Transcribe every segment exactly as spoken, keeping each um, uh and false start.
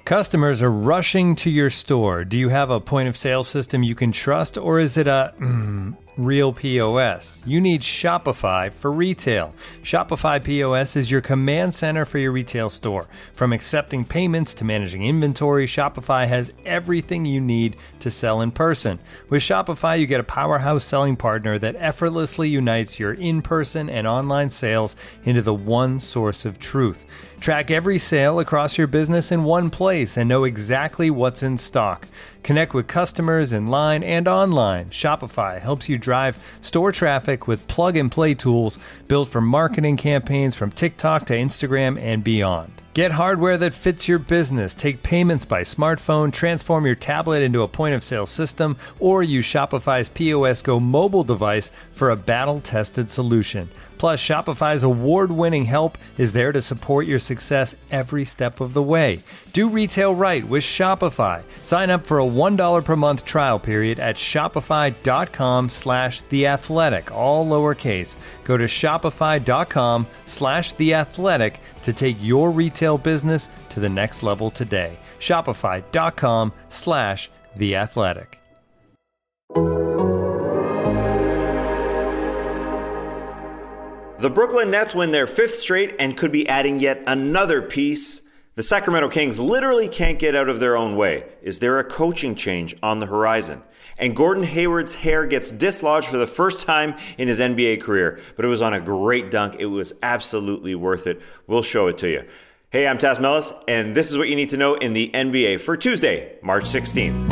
Customers are rushing to your store. Do you have a point of sale system you can trust, or is it a mm, real P O S? You need Shopify for retail. Shopify P O S is your command center for your retail store. From accepting payments to managing inventory, Shopify has everything you need to sell in person. With Shopify, you get a powerhouse selling partner that effortlessly unites your in-person and online sales into the one source of truth. Track every sale across your business in one place and know exactly what's in stock. Connect with customers in line and online. Shopify helps you drive store traffic with plug-and-play tools built for marketing campaigns from TikTok to Instagram and beyond. Get hardware that fits your business. Take payments by smartphone, transform your tablet into a point-of-sale system, or use Shopify's P O S Go mobile device for a battle-tested solution. Plus, Shopify's award-winning help is there to support your success every step of the way. Do retail right with Shopify. Sign up for a one dollar per month trial period at shopify.com slash theathletic, all lowercase. Go to shopify.com slash theathletic to take your retail business to the next level today. Shopify.com slash theathletic. The Brooklyn Nets win their fifth straight and could be adding yet another piece. The Sacramento Kings literally can't get out of their own way. Is there a coaching change on the horizon? And Gordon Hayward's hair gets dislodged for the first time in his N B A career, but it was on a great dunk. It was absolutely worth it. We'll show it to you. Hey, I'm Taz Mellis, and this is what you need to know in the N B A for Tuesday, March sixteenth.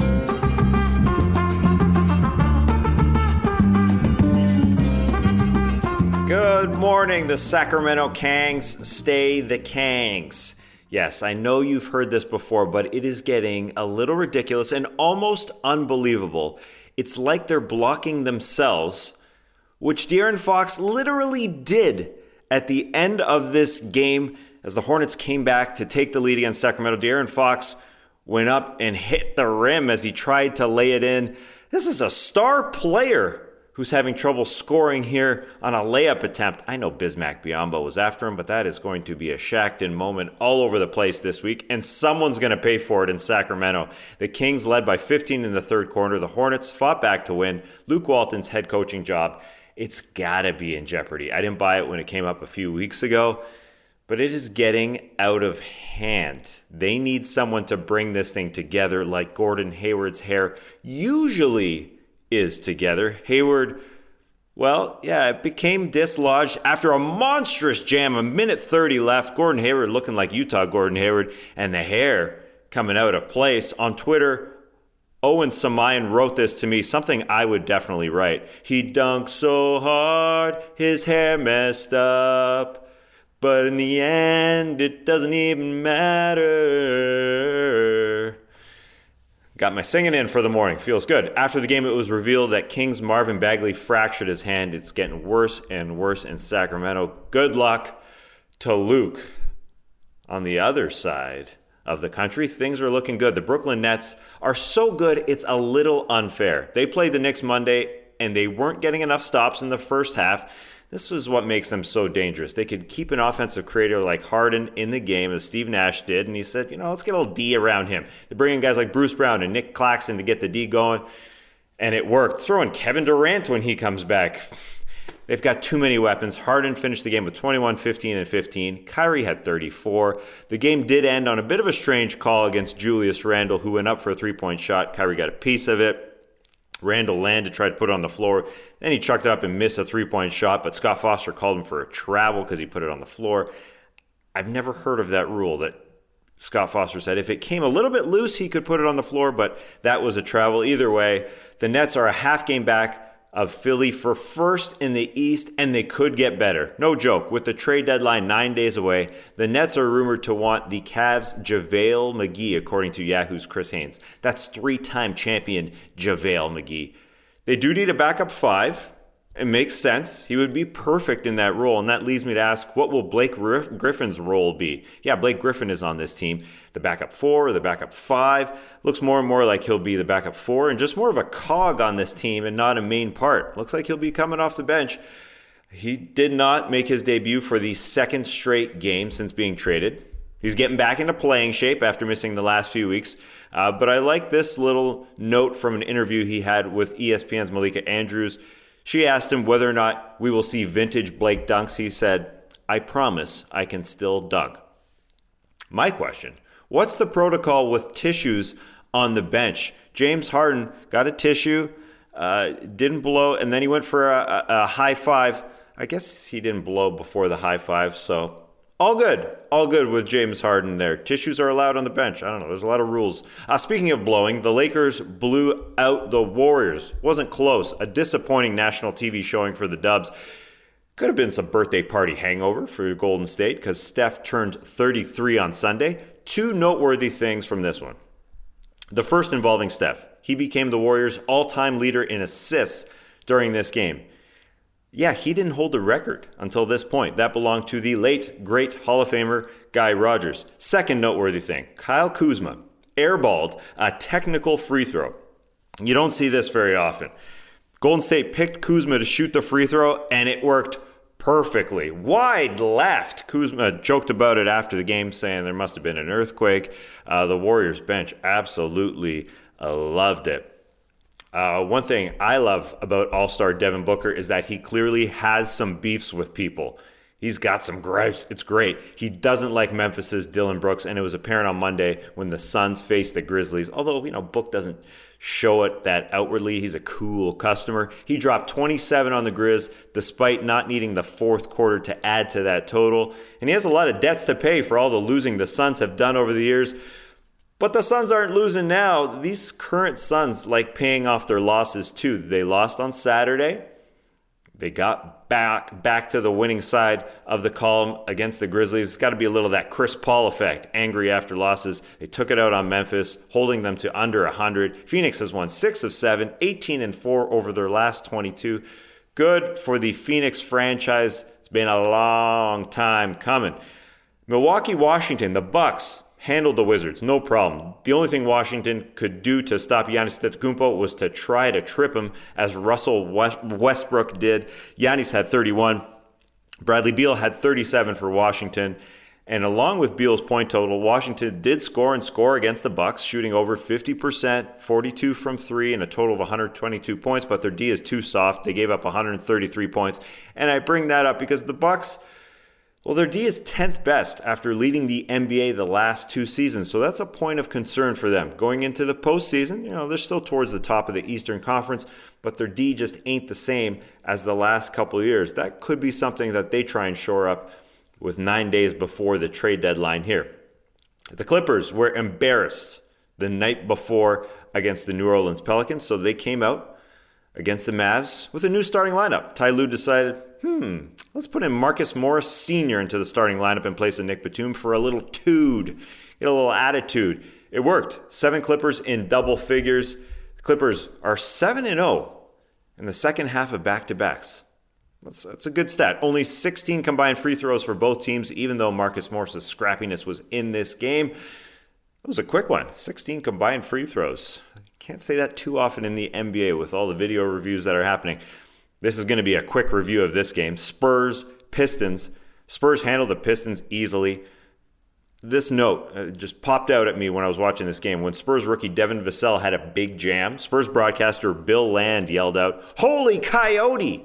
Good morning, the Sacramento Kangs. Stay the Kangs. Yes, I know you've heard this before, but it is getting a little ridiculous and almost unbelievable. It's like they're blocking themselves, which De'Aaron Fox literally did at the end of this game as the Hornets came back to take the lead against Sacramento. De'Aaron Fox went up and hit the rim as he tried to lay it in. This is a star player who's having trouble scoring here on a layup attempt. I know Bismack Biyombo was after him, but that is going to be a Shaqtin' moment all over the place this week, and someone's going to pay for it in Sacramento. The Kings led by fifteen in the third quarter. The Hornets fought back to win. Luke Walton's head coaching job, it's got to be in jeopardy. I didn't buy it when it came up a few weeks ago, but it is getting out of hand. They need someone to bring this thing together like Gordon Hayward's hair usually is together. Hayward, well, yeah, it became dislodged after a monstrous jam, a minute thirty left. Gordon Hayward looking like Utah Gordon Hayward, and the hair coming out of place. On Twitter, Owen Samayan wrote this to me, something I would definitely write. He dunked so hard, his hair messed up, but in the end, it doesn't even matter. Got my singing in for the morning. Feels good. After the game, it was revealed that Kings Marvin Bagley fractured his hand. It's getting worse and worse in Sacramento. Good luck to Luke. On the other side of the country, things are looking good. The Brooklyn Nets are so good, it's a little unfair. They played the Knicks Monday, and they weren't getting enough stops in the first half. This is what makes them so dangerous. They could keep an offensive creator like Harden in the game, as Steve Nash did, and he said, you know, let's get a little D around him. They bring in guys like Bruce Brown and Nick Claxton to get the D going, and it worked. Throw in Kevin Durant when he comes back. They've got too many weapons. Harden finished the game with twenty-one, fifteen, and fifteen. Kyrie had thirty-four. The game did end on a bit of a strange call against Julius Randle, who went up for a three-point shot. Kyrie got a piece of it. Randall landed, tried to put it on the floor. Then he chucked it up and missed a three-point shot, but Scott Foster called him for a travel because he put it on the floor. I've never heard of that rule that Scott Foster said if it came a little bit loose, he could put it on the floor, but that was a travel. Either way, the Nets are a half game back of Philly for first in the East, and they could get better. No joke. With the trade deadline nine days away, the Nets are rumored to want the Cavs' JaVale McGee, according to Yahoo's Chris Haynes. That's three-time champion JaVale McGee. They do need a backup five. It makes sense. He would be perfect in that role, and that leads me to ask, what will Blake Griffin's role be? Yeah, Blake Griffin is on this team. The backup four or the backup five looks more and more like he'll be the backup four and just more of a cog on this team and not a main part. Looks like he'll be coming off the bench. He did not make his debut for the second straight game since being traded. He's getting back into playing shape after missing the last few weeks. Uh, but I like this little note from an interview he had with E S P N's Malika Andrews. She asked him whether or not we will see vintage Blake dunks. He said, "I promise I can still dunk." My question, what's the protocol with tissues on the bench? James Harden got a tissue, uh, didn't blow, and then he went for a, a, a high five. I guess he didn't blow before the high five, so all good. All good with James Harden there. Tissues are allowed on the bench. I don't know. There's a lot of rules. Uh, speaking of blowing, the Lakers blew out the Warriors. Wasn't close. A disappointing national T V showing for the Dubs. Could have been some birthday party hangover for Golden State because Steph turned thirty-three on Sunday. Two noteworthy things from this one. The first involving Steph. He became the Warriors' all-time leader in assists during this game. Yeah, he didn't hold the record until this point. That belonged to the late, great Hall of Famer Guy Rodgers. Second noteworthy thing, Kyle Kuzma airballed a technical free throw. You don't see this very often. Golden State picked Kuzma to shoot the free throw, and it worked perfectly. Wide left. Kuzma joked about it after the game, saying there must have been an earthquake. Uh, the Warriors bench absolutely uh, loved it. Uh, one thing I love about All-Star Devin Booker is that he clearly has some beefs with people. He's got some gripes. It's great. He doesn't like Memphis's Dillon Brooks, and it was apparent on Monday when the Suns faced the Grizzlies. Although, you know, Book doesn't show it that outwardly. He's a cool customer. He dropped twenty-seven on the Grizz despite not needing the fourth quarter to add to that total. And he has a lot of debts to pay for all the losing the Suns have done over the years. But the Suns aren't losing now. These current Suns like paying off their losses too. They lost on Saturday. They got back back to the winning side of the column against the Grizzlies. It's got to be a little of that Chris Paul effect, angry after losses. They took it out on Memphis, holding them to under one hundred. Phoenix has won six of seven, eighteen and four over their last twenty-two. Good for the Phoenix franchise. It's been a long time coming. Milwaukee, Washington, the Bucks handled the Wizards, no problem. The only thing Washington could do to stop Giannis Antetokounmpo was to try to trip him, as Russell Westbrook did. Giannis had thirty-one. Bradley Beal had thirty-seven for Washington. And along with Beal's point total, Washington did score and score against the Bucks, shooting over fifty percent, forty-two from three, and a total of one hundred twenty-two points. But their D is too soft. They gave up one hundred thirty-three points. And I bring that up because the Bucks, well, their D is tenth best after leading the N B A the last two seasons. So that's a point of concern for them. Going into the postseason, you know, they're still towards the top of the Eastern Conference, but their D just ain't the same as the last couple of years. That could be something that they try and shore up with nine days before the trade deadline here. The Clippers were embarrassed the night before against the New Orleans Pelicans, so they came out against the Mavs with a new starting lineup. Ty Lue decided, hmm, let's put in Marcus Morris Senior into the starting lineup in place of Nick Batum for a little tood, get a little attitude. It worked. Seven Clippers in double figures. The Clippers are seven and oh in the second half of back-to-backs. That's, that's a good stat. Only sixteen combined free throws for both teams, even though Marcus Morris's scrappiness was in this game. It was a quick one. sixteen combined free throws. Can't say that too often in the N B A with all the video reviews that are happening. This is going to be a quick review of this game. Spurs, Pistons. Spurs handled the Pistons easily. This note uh, just popped out at me when I was watching this game. When Spurs rookie Devin Vassell had a big jam, Spurs broadcaster Bill Land yelled out, "Holy coyote!"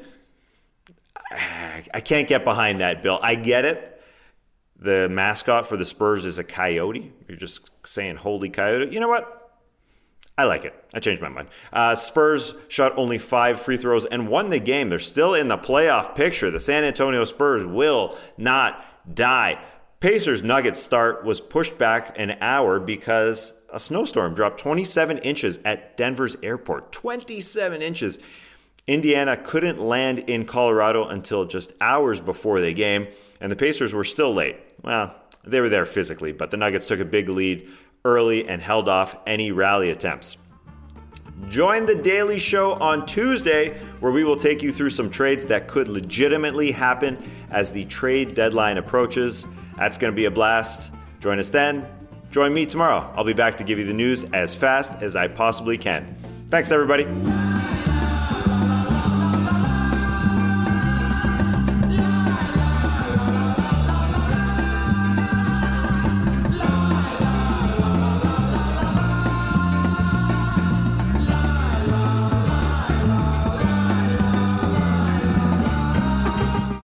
I can't get behind that, Bill. I get it. The mascot for the Spurs is a coyote. You're just saying, "Holy coyote." You know what? I like it. I changed my mind. Uh, Spurs shot only five free throws and won the game. They're still in the playoff picture. The San Antonio Spurs will not die. Pacers Nuggets start was pushed back an hour because a snowstorm dropped twenty-seven inches at Denver's airport. twenty-seven inches. Indiana couldn't land in Colorado until just hours before the game, and the Pacers were still late. Well, they were there physically, but the Nuggets took a big lead early and held off any rally attempts. Join the Daily Show on Tuesday, where we will take you through some trades that could legitimately happen as the trade deadline approaches. That's going to be a blast. Join us then. Join me tomorrow. I'll be back to give you the news as fast as I possibly can. Thanks, everybody.